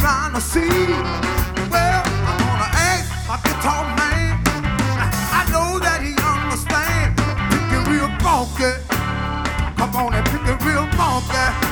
trying to see. Well, I'm gonna ask my guitar man. I know that he understands. Pick it real funky. Come on and pick it real funky.